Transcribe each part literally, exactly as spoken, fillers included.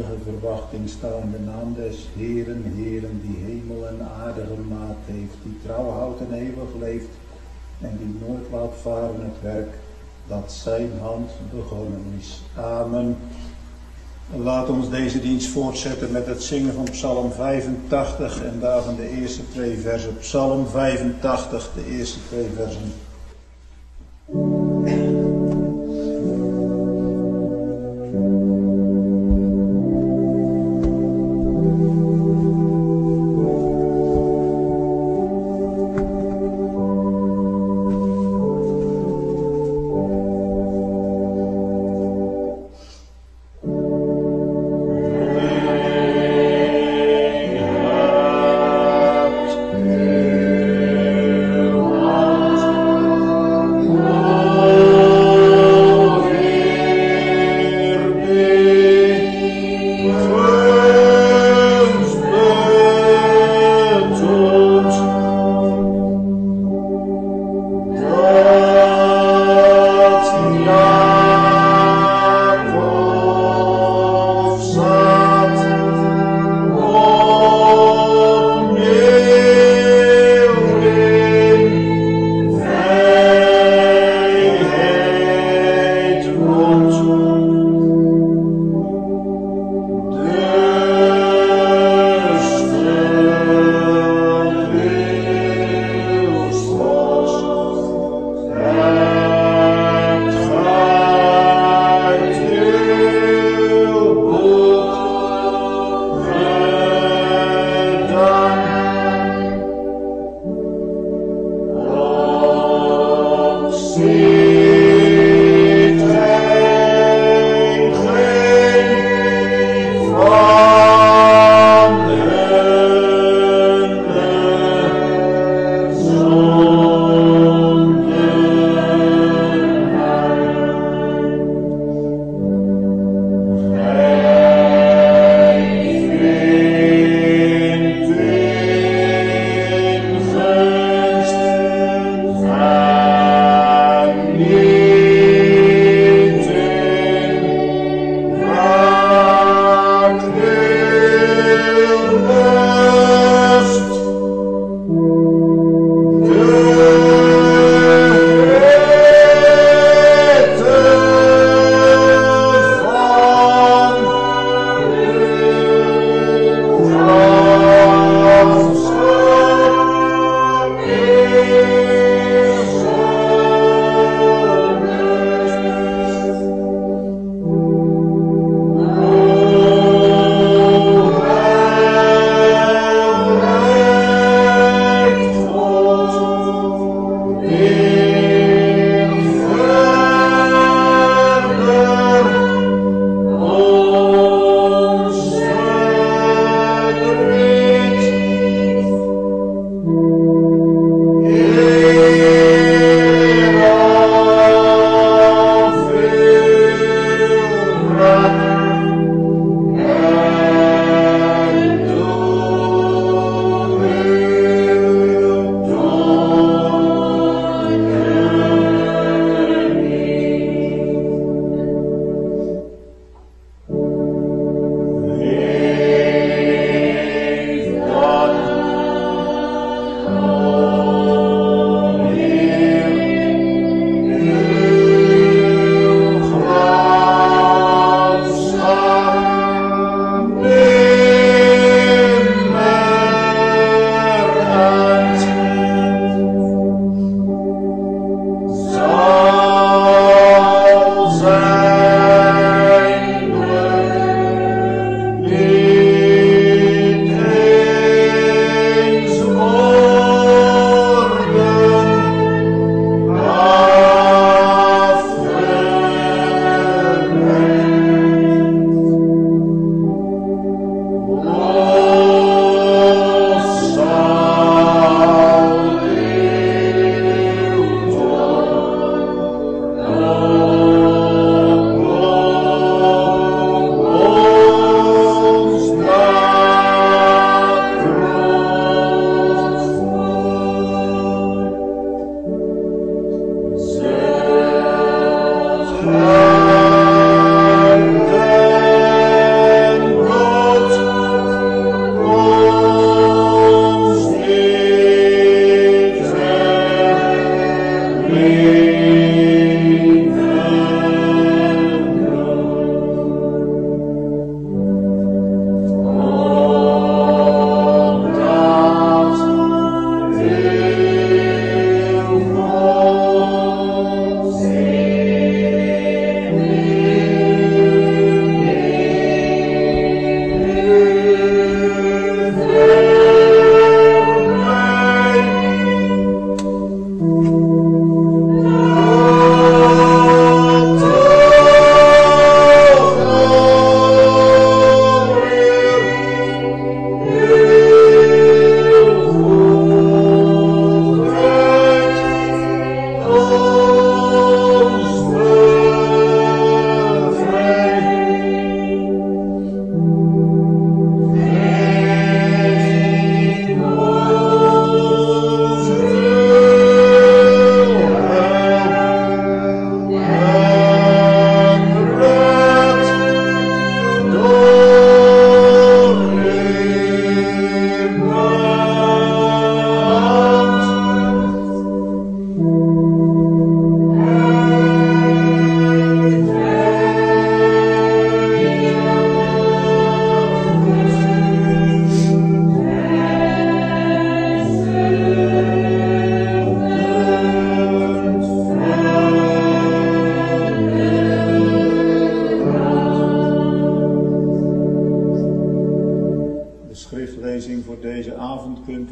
eeuwige verwachting staan de naam des Heeren, Heeren, die hemel en aarde gemaakt heeft, die trouw houdt en eeuwig leeft, en die nooit laat varen het werk dat zijn hand begonnen is. Amen. Laat ons deze dienst voortzetten met het zingen van Psalm vijfentachtig en daarvan de eerste twee versen. Psalm vijfentachtig, de eerste twee versen. Amen.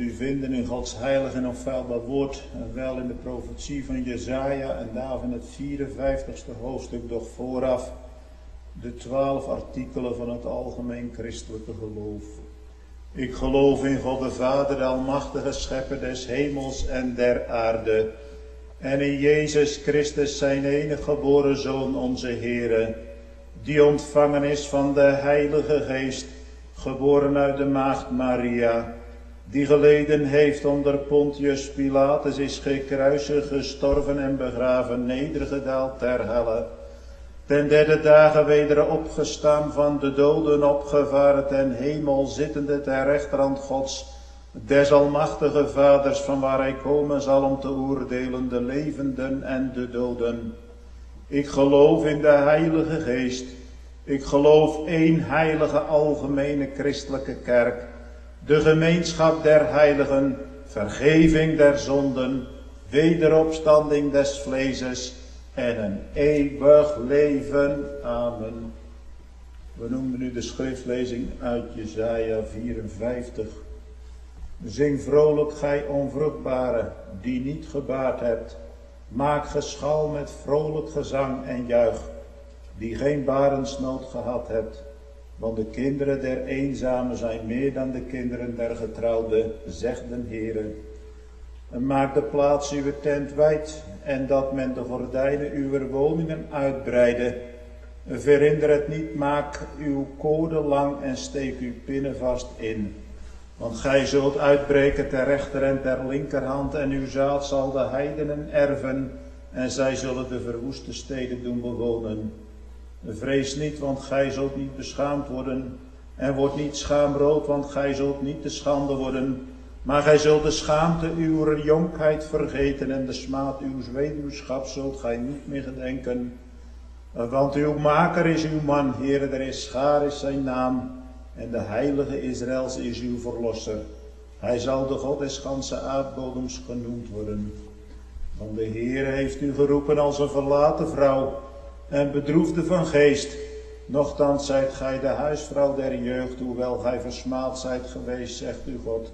u vinden in Gods heilige en onfeilbaar woord, en wel in de profetie van Jesaja en daar in het vierenvijftigste hoofdstuk, doch vooraf de twaalf artikelen van het algemeen christelijke geloof. Ik geloof in God de Vader, de almachtige schepper des hemels en der aarde, en in Jezus Christus zijn enige geboren Zoon, onze Heere, die ontvangen is van de Heilige Geest, geboren uit de maagd Maria, die geleden heeft onder Pontius Pilatus, is gekruisigd, gestorven en begraven, nedergedaald ter helle, ten derde dagen weder opgestaan van de doden, opgevaren ten hemel, zittende ter rechterhand Gods, des almachtige Vaders, van waar hij komen zal om te oordelen de levenden en de doden. Ik geloof in de Heilige Geest. Ik geloof één heilige algemene christelijke kerk, de gemeenschap der heiligen, vergeving der zonden, wederopstanding des vleeses en een eeuwig leven. Amen. We noemen nu de schriftlezing uit Jesaja vierenvijftig. Zing vrolijk, gij onvruchtbare, die niet gebaard hebt. Maak geschal met vrolijk gezang en juich, die geen barensnood gehad hebt. Want de kinderen der eenzamen zijn meer dan de kinderen der getrouwden, zegt de Heere. En maak de plaats uw tent wijd, en dat men de gordijnen uw woningen uitbreide. Verhinder het niet, maak uw koorden lang en steek uw pinnen vast in. Want gij zult uitbreken ter rechter en ter linkerhand, en uw zaad zal de heidenen erven, en zij zullen de verwoeste steden doen bewonen. Vrees niet, want gij zult niet beschaamd worden, en word niet schaamrood, want gij zult niet te schande worden. Maar gij zult de schaamte uw jonkheid vergeten, en de smaad uw weduwschap zult gij niet meer gedenken. Want uw maker is uw man, Heere, der is schaar is zijn naam, en de heilige Israëls is uw verlosser. Hij zal de God des ganse aardbodems genoemd worden. Want de Heere heeft u geroepen als een verlaten vrouw, en bedroefde van geest. Nochtans zijt gij de huisvrouw der jeugd, hoewel gij versmaad zijt geweest, zegt uw God.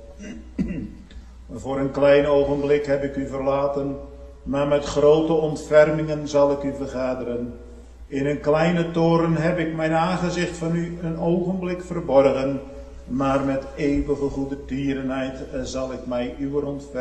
Voor een klein ogenblik heb ik u verlaten, maar met grote ontfermingen zal ik u vergaderen. In een kleine toren heb ik mijn aangezicht van u een ogenblik verborgen, maar met eeuwige goede tierenheid zal ik mij uw ontfermingen